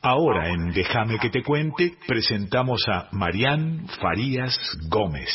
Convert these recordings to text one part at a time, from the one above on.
Ahora en Déjame que te cuente, presentamos a Marián Farías Gómez.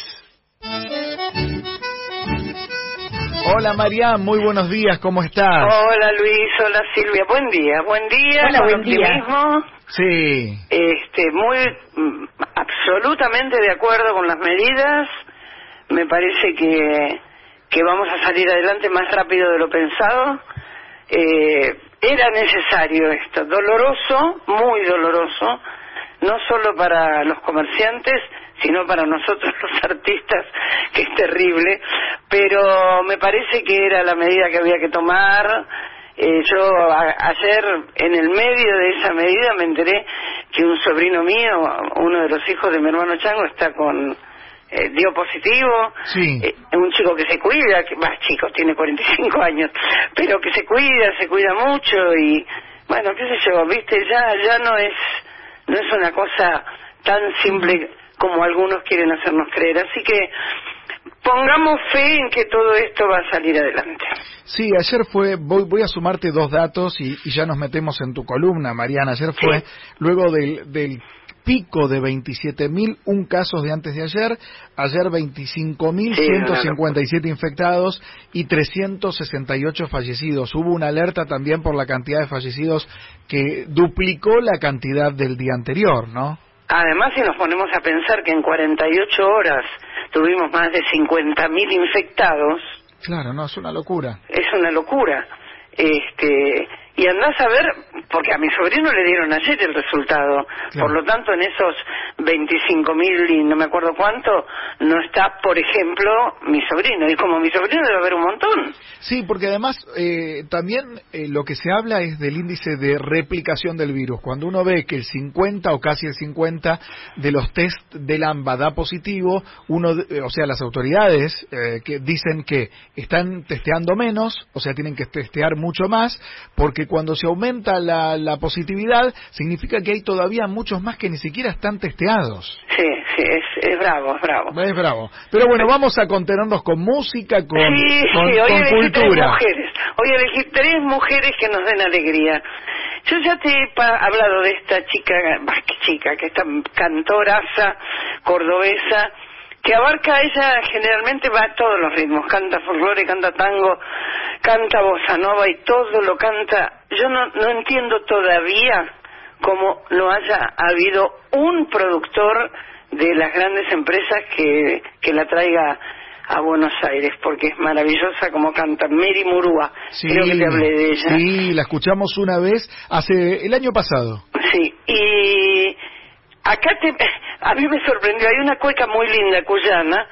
Hola Marián, muy buenos días, ¿cómo estás? Hola Luis, hola Silvia, buen día, Hola, con buen día. optimismo. Sí. Muy absolutamente de acuerdo con las medidas. Me parece que vamos a salir adelante más rápido de lo pensado. Era necesario esto, doloroso, muy doloroso, no solo para los comerciantes, sino para nosotros los artistas, que es terrible, pero me parece que era la medida que había que tomar. Ayer, en el medio de esa medida, me enteré que un sobrino mío, uno de los hijos de mi hermano Chango, dio positivo. Sí. Un chico que se cuida, tiene 45 años, pero que se cuida mucho y, bueno, qué sé yo, viste, ya no es una cosa tan simple como algunos quieren hacernos creer, así que pongamos fe en que todo esto va a salir adelante. Sí, ayer voy a sumarte dos datos y ya nos metemos en tu columna, Mariana. Ayer fue, luego del pico de 27.001 casos de antes de ayer 25.157 infectados y 368 fallecidos. Hubo una alerta también por la cantidad de fallecidos que duplicó la cantidad del día anterior, ¿no? Además, si nos ponemos a pensar que en 48 horas tuvimos más de 50.000 infectados... Claro, no, es una locura. Es una locura. Y andás a ver, porque a mi sobrino le dieron ayer el resultado, claro. Por lo tanto en esos 25.000 y no me acuerdo cuánto, no está, por ejemplo, mi sobrino, y como mi sobrino debe haber un montón. Sí, porque además también lo que se habla es del índice de replicación del virus. Cuando uno ve que el 50 o casi el 50 de los test del AMBA da positivo, las autoridades que dicen que están testeando menos, o sea, tienen que testear mucho más, porque cuando se aumenta la positividad, significa que hay todavía muchos más que ni siquiera están testeados. Sí, es bravo. Es bravo. Pero bueno, vamos a contenernos con música, con cultura. Hoy elegí tres mujeres que nos den alegría. Yo ya te he hablado de esta chica, que esta cantoraza cordobesa, que ella generalmente va a todos los ritmos, canta folclore, canta tango, canta bossa nova y todo lo canta. Yo no entiendo todavía cómo no haya habido un productor de las grandes empresas que la traiga a Buenos Aires, porque es maravillosa como canta. Mary Murúa, sí, creo que te hablé de ella. Sí, la escuchamos una vez el año pasado. Sí, y acá a mí me sorprendió, hay una cueca muy linda cuyana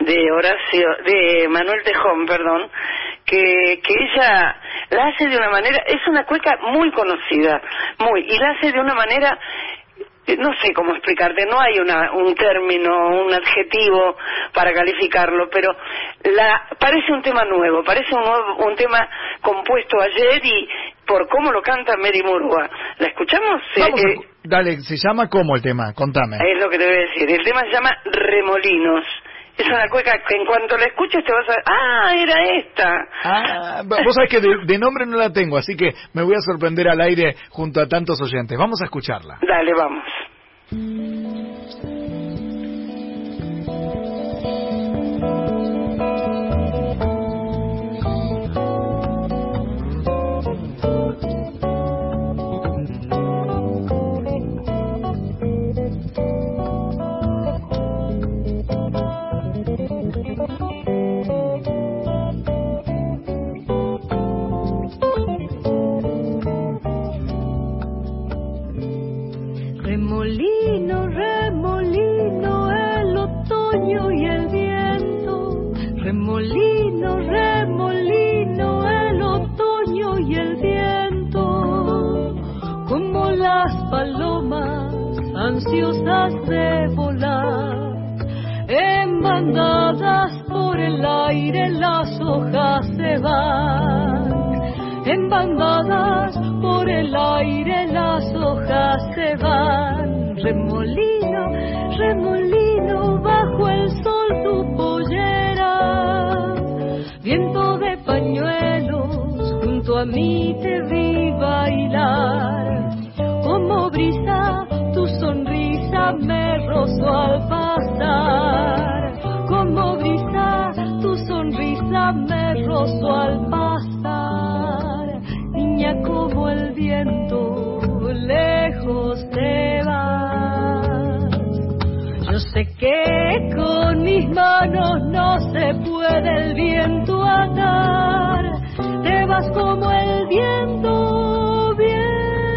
de Manuel Tejón, que ella la hace de una manera, es una cueca muy conocida, y la hace de una manera, no sé cómo explicarte, no hay un término, un adjetivo para calificarlo, pero parece un tema nuevo, parece un tema compuesto ayer y por cómo lo canta Mary Murúa. ¿La escuchamos? Dale, ¿se llama cómo el tema? Contame. Es lo que te voy a decir. El tema se llama Remolinos. Es una cueca que en cuanto la escuches te vas a... ¡Ah, era esta! Vos sabés que de nombre no la tengo, así que me voy a sorprender al aire junto a tantos oyentes. Vamos a escucharla. Dale, vamos. Remolino, remolino, el otoño y el viento. Remolino, remolino, el otoño y el viento. Como las palomas ansiosas de volar, en bandadas por el aire las hojas se van. En bandadas por el aire las hojas se van. Remolino, remolino, bajo el sol tu pollera. Viento de pañuelos, junto a mí te vi bailar. Como brisa manos no se puede el viento atar, te vas como el viento, viento.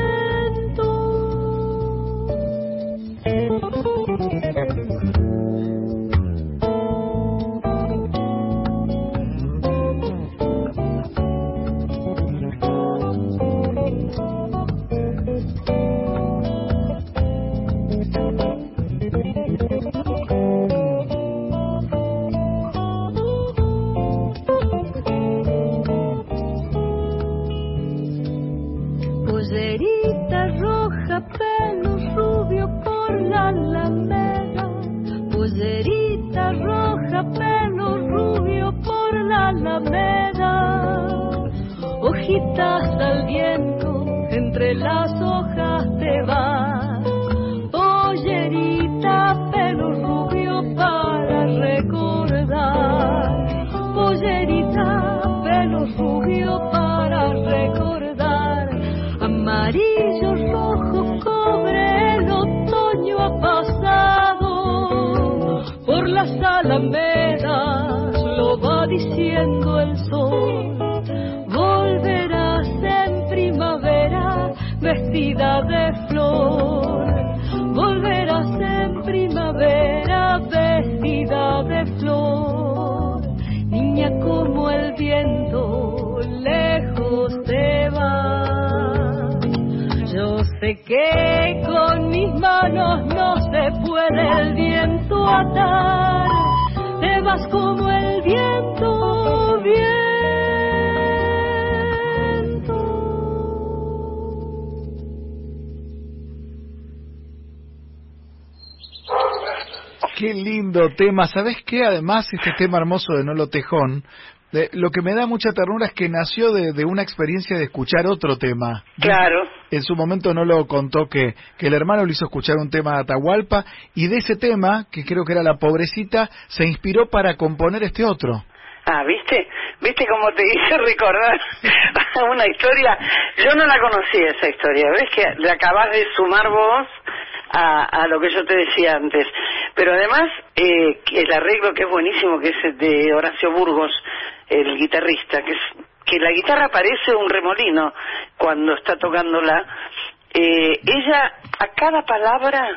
Pollerita roja, pelo rubio por la alameda. Pollerita roja, pelo rubio por la alameda. Hojitas al viento, entre las hojas te vas. Pollerita, pelo rubio para recordar. Pollerita, pelo rubio para recordar. Amarillo, rojo, cobre, el otoño ha pasado. Por las alamedas lo va diciendo el sol. Volverás en primavera vestida de flor. Volverás en primavera vestida de flor. Niña, como el viento lejos te va. Yo sé que con mis manos no se puede el viento atar, te vas como el viento, viento. Qué lindo tema. ¿Sabés qué? Además, este tema hermoso de Nolo Tejón, lo que me da mucha ternura es que nació de una experiencia de escuchar otro tema. Claro. En su momento Nolo contó que el hermano le hizo escuchar un tema de Atahualpa, y de ese tema, que creo que era La Pobrecita, se inspiró para componer este otro. Ah, ¿viste? ¿Viste cómo te hice recordar una historia? Yo no la conocía esa historia, ¿ves? Que le acabás de sumar vos a lo que yo te decía antes. Pero además, el arreglo que es buenísimo, que es de Horacio Burgos, el guitarrista, que la guitarra parece un remolino cuando está tocándola. Ella a cada palabra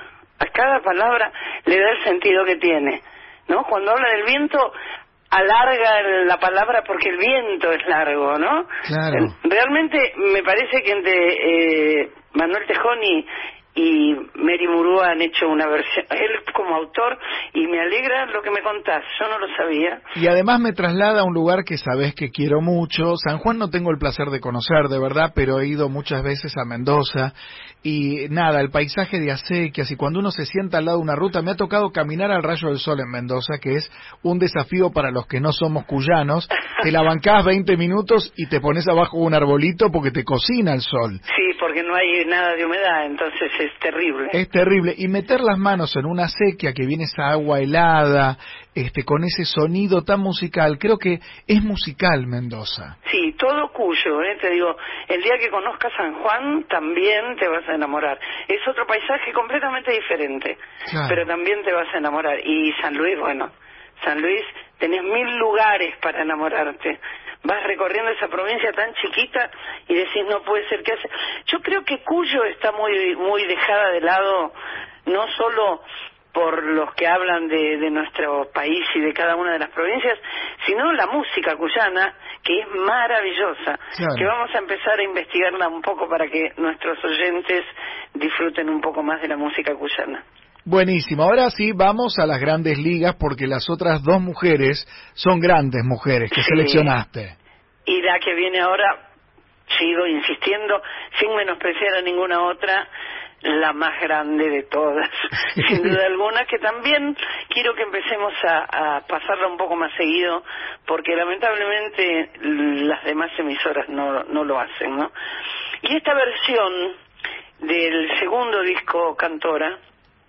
le da el sentido que tiene, ¿no? Cuando habla del viento, alarga la palabra porque el viento es largo, ¿no? Claro. Realmente me parece que entre Manuel Tejón y Mary Murúa han hecho una versión, él como autor, y me alegra lo que me contás, yo no lo sabía. Y además me traslada a un lugar que sabés que quiero mucho. San Juan no tengo el placer de conocer, de verdad, pero he ido muchas veces a Mendoza, y nada, el paisaje de acequias, y cuando uno se sienta al lado de una ruta, me ha tocado caminar al rayo del sol en Mendoza, que es un desafío para los que no somos cuyanos. Te la bancás 20 minutos y te pones abajo de un arbolito porque te cocina el sol. Sí, porque no hay nada de humedad, entonces es terrible. Es terrible. Y meter las manos en una acequia que viene esa agua helada, con ese sonido tan musical, creo que es musical Mendoza. Sí, todo Cuyo, te digo, el día que conozcas San Juan también te vas a enamorar. Es otro paisaje completamente diferente, claro, pero también te vas a enamorar. Y San Luis, bueno, San Luis, tenés 1000 lugares para enamorarte. Vas recorriendo esa provincia tan chiquita y decís, no puede ser que hace. Yo creo que Cuyo está muy dejada de lado, no solo por los que hablan de nuestro país y de cada una de las provincias, sino la música cuyana, que es maravillosa, claro, que vamos a empezar a investigarla un poco para que nuestros oyentes disfruten un poco más de la música cuyana. Buenísimo. Ahora sí, vamos a las grandes ligas, porque las otras dos mujeres son grandes mujeres que seleccionaste. Y la que viene ahora, sigo insistiendo, sin menospreciar a ninguna otra, la más grande de todas, sin duda alguna, que también quiero que empecemos a pasarla un poco más seguido, porque lamentablemente las demás emisoras no lo hacen, ¿no? Y esta versión del segundo disco Cantora,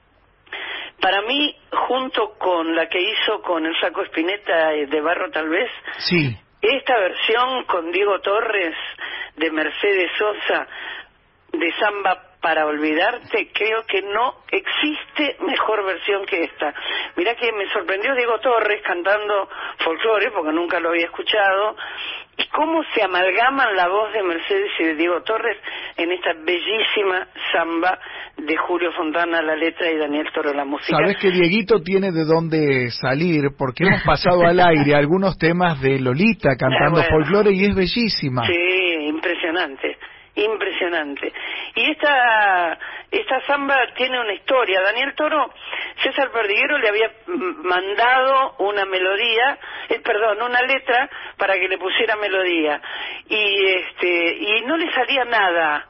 para mí, junto con la que hizo con el Flaco Spinetta de Barro tal vez, sí, esta versión con Diego Torres, de Mercedes Sosa, de Samba para olvidarte, creo que no existe mejor versión que esta. Mirá que me sorprendió Diego Torres cantando folclore, porque nunca lo había escuchado, y cómo se amalgaman la voz de Mercedes y de Diego Torres en esta bellísima samba de Julio Fontana, la letra, y Daniel Toro, la música. Sabés que Dieguito tiene de dónde salir, porque hemos pasado al aire algunos temas de Lolita cantando folclore y es bellísima. Sí, impresionante. Impresionante. Y esta samba tiene una historia. Daniel Toro, César Perdiguero le había mandado una melodía, una letra para que le pusiera melodía, y no le salía nada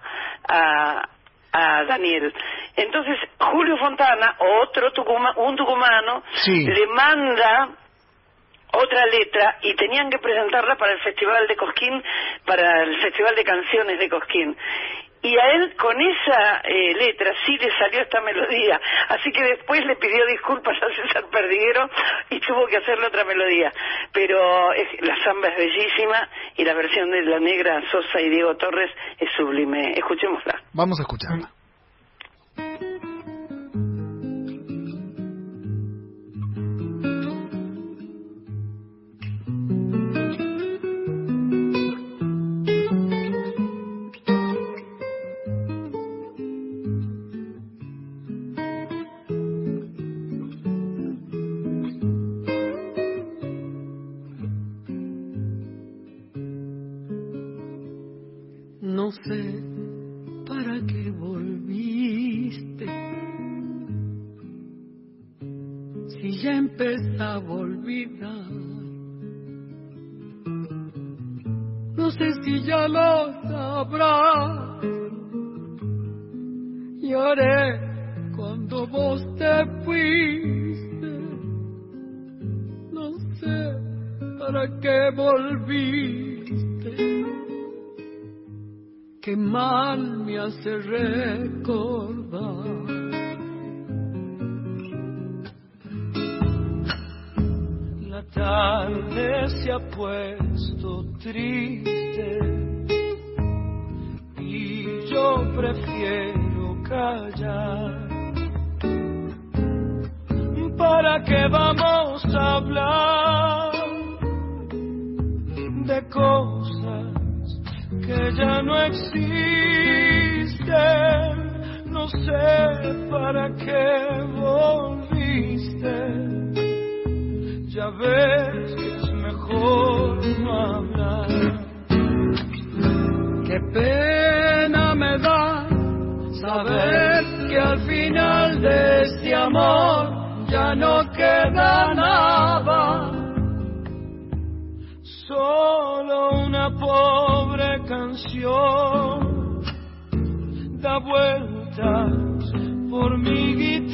a Daniel. Entonces Julio Fontana, un tucumano, sí, le manda otra letra y tenían que presentarla para el Festival de Cosquín, para el Festival de Canciones de Cosquín. Y a él con esa letra sí le salió esta melodía, así que después le pidió disculpas a César Perdiguero y tuvo que hacerle otra melodía. Pero la samba es bellísima y la versión de La Negra Sosa y Diego Torres es sublime. Escuchémosla. Vamos a escucharla. No sé para qué volviste, si ya empezaba a olvidar. No sé si ya lo sabrás. Lloré cuando vos te fuiste. No sé para qué volviste. Qué mal me hace recordar. La tarde se ha puesto triste y yo prefiero callar. ¿Para qué vamos a hablar de cosas que ya no existen? No sé para qué volviste. Ya ves que es mejor no hablar. Qué pena me da saber que al final de este amor ya no queda nada. Solo una pobre canción da vueltas por mi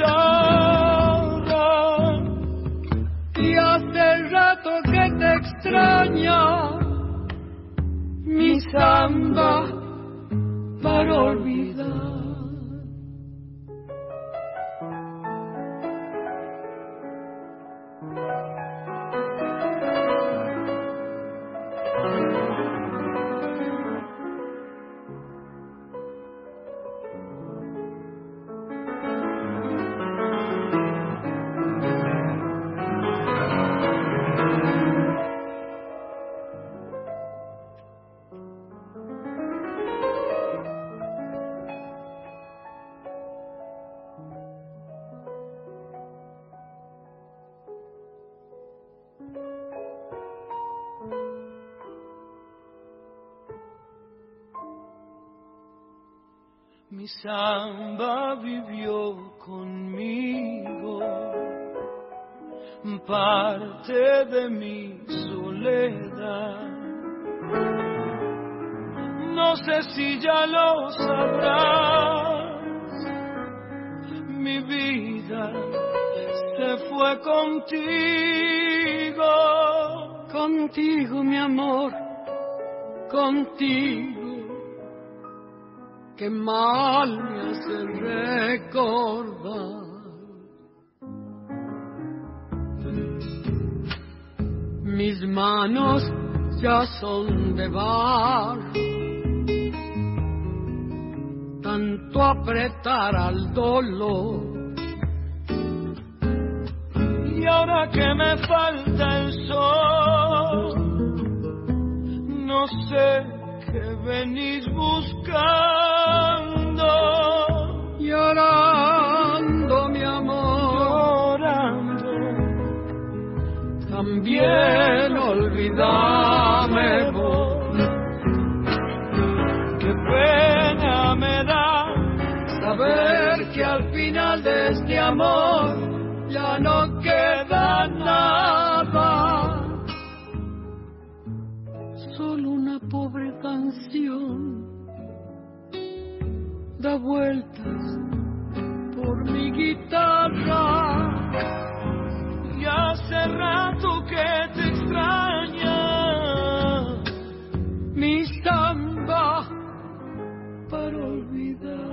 guitarra. Y hace rato que te extraña mi samba para olvidar. Mi samba vivió conmigo, parte de mi soledad. No sé si ya lo sabrás, mi vida se fue contigo. Contigo, mi amor, contigo. Qué mal me hace recordar. Mis manos ya son de barro, tan tanto apretar al dolor. Y ahora que me falta el sol, no sé qué venís buscando. Llorando, mi amor, llorando. También olvídame vos. Qué pena me da saber que al final de este amor ya no queda nada, solo una pobre canción da vueltas por mi guitarra. Y hace rato que te extraña mi samba para olvidar.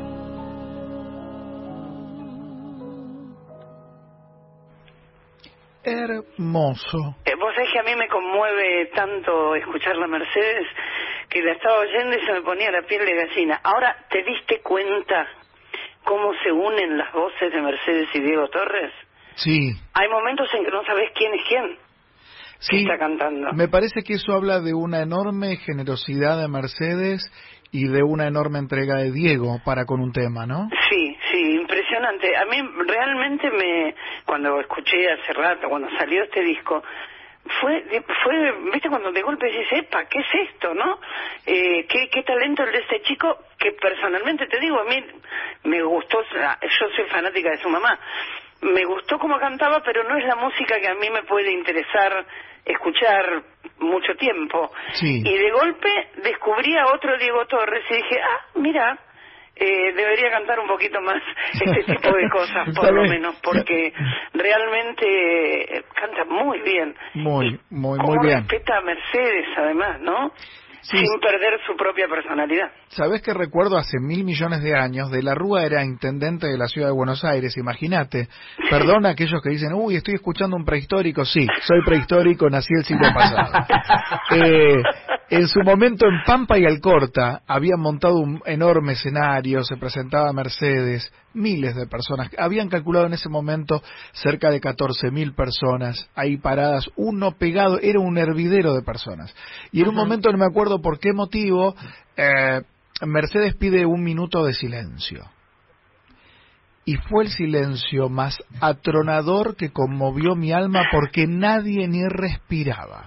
Hermoso. Vos sabés que a mí me conmueve tanto escuchar la Mercedes que la estaba oyendo y se me ponía la piel de gallina. Ahora, ¿te diste cuenta cómo se unen las voces de Mercedes y Diego Torres? Sí. Hay momentos en que no sabés quién es quién. Sí, está cantando. Me parece que eso habla de una enorme generosidad de Mercedes y de una enorme entrega de Diego para con un tema, ¿no? Sí, impresionante. A mí realmente cuando escuché hace rato, cuando salió este disco, fue, viste, cuando de golpe dices, epa, ¿qué es esto, no? Qué talento el de este chico, que personalmente te digo, a mí me gustó, yo soy fanática de su mamá, me gustó cómo cantaba, pero no es la música que a mí me puede interesar escuchar mucho tiempo. Sí. Y de golpe descubrí a otro Diego Torres y dije, mira, debería cantar un poquito más este tipo de cosas, por lo menos, porque realmente canta muy bien. Muy bien. Respeta a Mercedes, además, ¿no? Sí. Sin perder su propia personalidad. ¿Sabés que recuerdo hace 1.000 millones de años? De la Rúa era intendente de la ciudad de Buenos Aires, imagínate. Perdona a aquellos que dicen, uy, estoy escuchando un prehistórico. Sí, soy prehistórico, nací el siglo pasado. En su momento en Pampa y Alcorta habían montado un enorme escenario, se presentaba Mercedes, miles de personas. Habían calculado en ese momento cerca de 14.000 personas ahí paradas, uno pegado, era un hervidero de personas. Y en un momento, no me acuerdo por qué motivo, Mercedes pide 1 minuto de silencio. Y fue el silencio más atronador que conmovió mi alma porque nadie ni respiraba.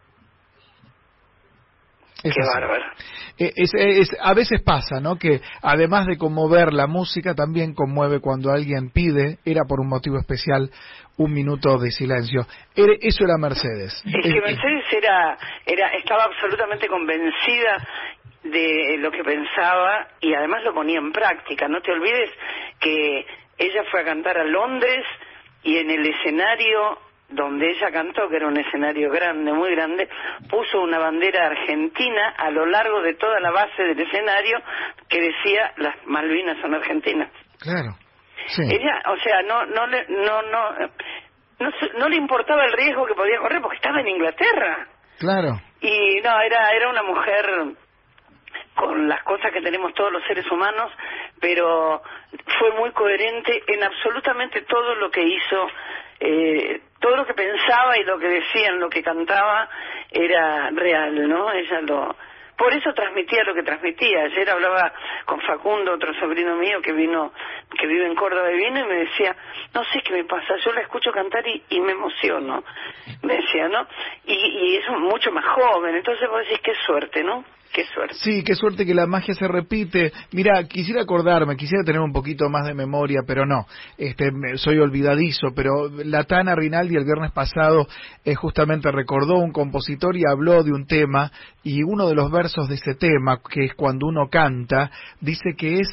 Qué bárbaro. A veces pasa, ¿no? Que además de conmover la música, también conmueve cuando alguien pide, era por un motivo especial, 1 minuto de silencio. Eso era Mercedes. Es que Mercedes estaba absolutamente convencida de lo que pensaba y además lo ponía en práctica. No te olvides que ella fue a cantar a Londres y en el escenario donde ella cantó, que era un escenario grande, muy grande, puso una bandera argentina a lo largo de toda la base del escenario que decía, las Malvinas son argentinas. Claro. Sí. Ella, o sea, no le importaba el riesgo que podía correr porque estaba en Inglaterra. Claro. Y no, era una mujer con las cosas que tenemos todos los seres humanos, pero fue muy coherente en absolutamente todo lo que hizo. Todo lo que pensaba y lo que decía en lo que cantaba era real, ¿no? Por eso transmitía lo que transmitía. Ayer hablaba con Facundo, otro sobrino mío que vive en Córdoba y vino y me decía, no sé qué me pasa, yo la escucho cantar y me emociono. Me decía, ¿no? Y es mucho más joven, entonces vos decís, qué suerte, ¿no? Qué suerte. Sí, qué suerte que la magia se repite. Mira, quisiera tener un poquito más de memoria, pero no. Soy olvidadizo, pero la Tana Rinaldi el viernes pasado justamente recordó un compositor y habló de un tema, y uno de los versos de ese tema, que es cuando uno canta, dice que es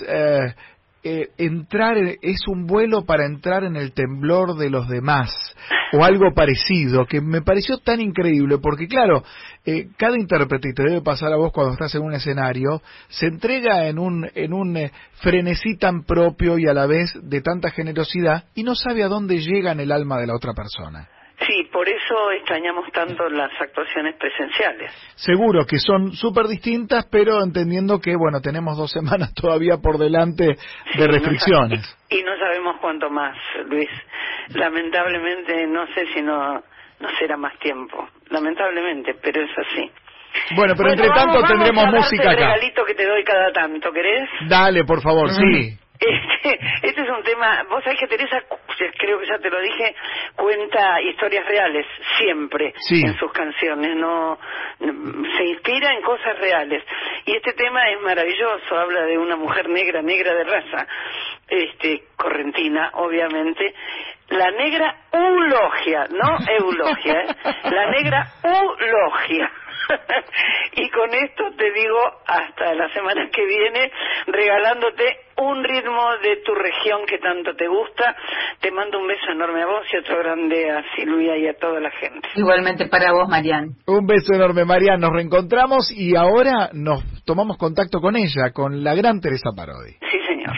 es un vuelo para entrar en el temblor de los demás, o algo parecido, que me pareció tan increíble, porque claro, cada intérprete, y te debe pasar a vos cuando estás en un escenario, se entrega en un frenesí tan propio y a la vez de tanta generosidad, y no sabe a dónde llega en el alma de la otra persona. Sí, por eso extrañamos tanto las actuaciones presenciales. Seguro que son súper distintas, pero entendiendo que, bueno, tenemos 2 semanas todavía por delante de restricciones. Y no sabemos cuánto más, Luis. Lamentablemente, no sé si no será más tiempo. Lamentablemente, pero es así. Bueno, pero entre tanto tendremos música acá. El regalito que te doy cada tanto, ¿querés? Dale, por favor, sí. Este es un tema, vos sabés que Teresa, creo que ya te lo dije, cuenta historias reales siempre en sus canciones, no se inspira en cosas reales, y este tema es maravilloso, habla de una mujer negra de raza, correntina, obviamente, la negra eulogia, no eulogia, la negra eulogia. Y con esto te digo hasta la semana que viene, regalándote un ritmo de tu región que tanto te gusta. Te mando un beso enorme a vos y otro grande a Silvia y a toda la gente. Igualmente para vos, Marian. Un beso enorme, Marian. Nos reencontramos y ahora nos tomamos contacto con ella, con la gran Teresa Parodi. Sí, señor.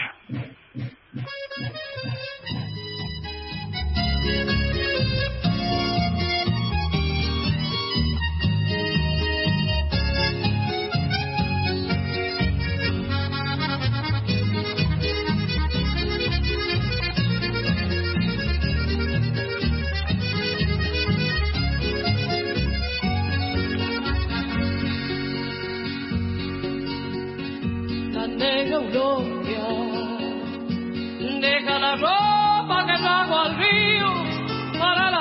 Eulogia, deja la ropa que trago al río para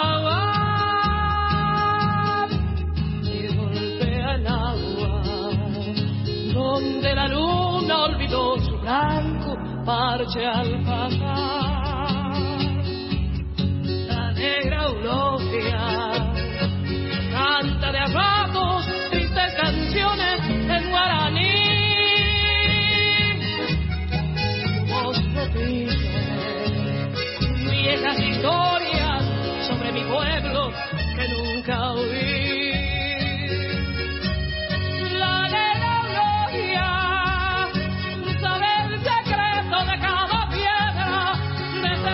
lavar y golpea el agua donde la luna olvidó su blanco parche al pasar. La negra eulogia canta de a ratos tristes canciones en guaraní. Viejas historias sobre mi pueblo que nunca oí. La negra eulogia sabe el secreto de cada piedra de ese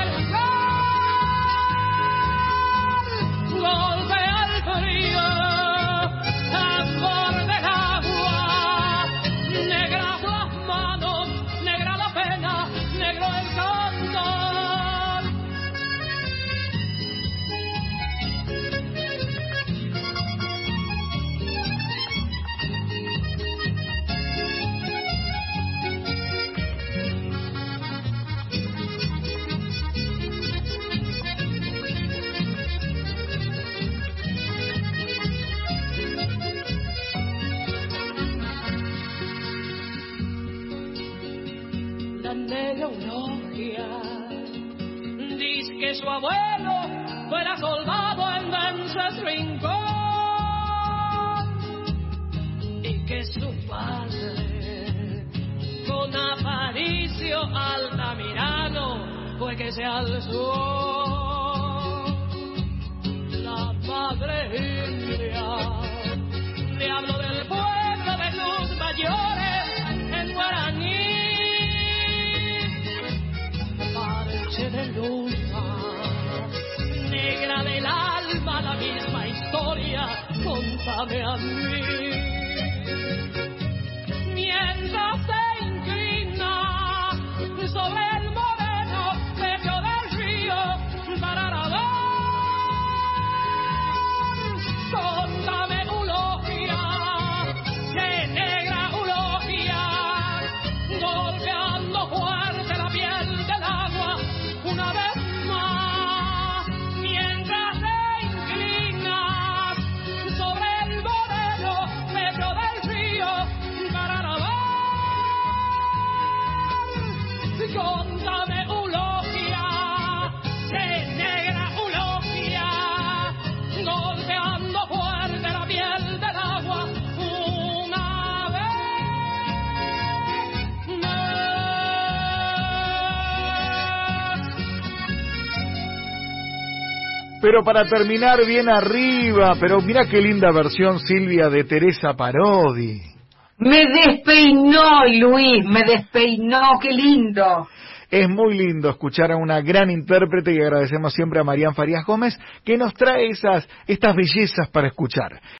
lugar. Golpea el frío, tambor de agua, negras las manos, negra la pena, negro el canto. Eulogia dice que su abuelo fuera soldado en Vences Rincón y que su padre con Aparicio Altamirano fue que se alzó. La madre india le habló del pueblo de los mayores en guaraní. De luna, negra del alma, la misma historia, contame a mí. Mientras se inclina sobre el moreno pecho del río para lavar, contame eulogia, que negra eulogia, golpeando fuerte la piel del agua. Una vez más, mientras te inclinas sobre el moreno pecho del río para lavar, contame eulogia, que negra eulogia, golpeando fuerte la piel del agua una vez más. Pero para terminar bien arriba, pero mira qué linda versión, Silvia, de Teresa Parodi. Me despeinó, Luis, me despeinó, qué lindo. Es muy lindo escuchar a una gran intérprete y agradecemos siempre a Marian Farías Gómez que nos trae estas bellezas para escuchar.